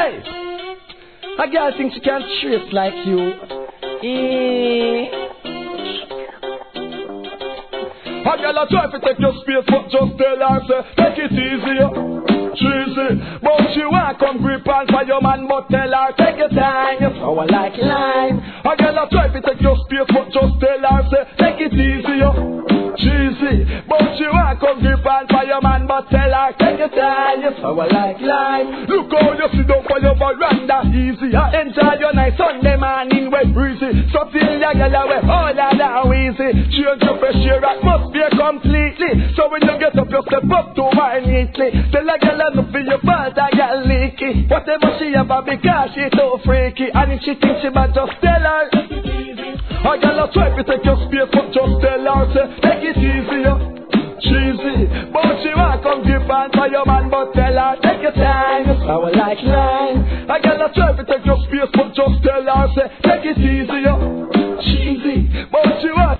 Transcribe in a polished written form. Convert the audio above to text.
Hey, a girl thinks she can trace like you. A girl a try to take your space, but just tell her, say, take it easy. Cheesy, but she want come grip on for your man, but tell her take your time. You sour like lime. A girl a try to take your space, but just tell her say take it easy. Cheesy, but she want come grip on for your man, but tell her take your time. You sour like lime. Look how you sit down for your veranda easy. I enjoy your nice Sunday morning with breezy. So till your girl away all that down easy. Change your fresh air atmosphere completely. So when you get up, you step up to wine neatly. Tell a girl enough for your fault, I got leaky. Whatever she ever because she too freaky. And if she thinks she might just tell her. A girl a try to take your space, but just tell her, say, take it easy, cheesy. But she want come give on for your man, but tell her, take your time. You sour like lime. A girl a try to take your space, but just tell her, say, take it easy, cheesy. But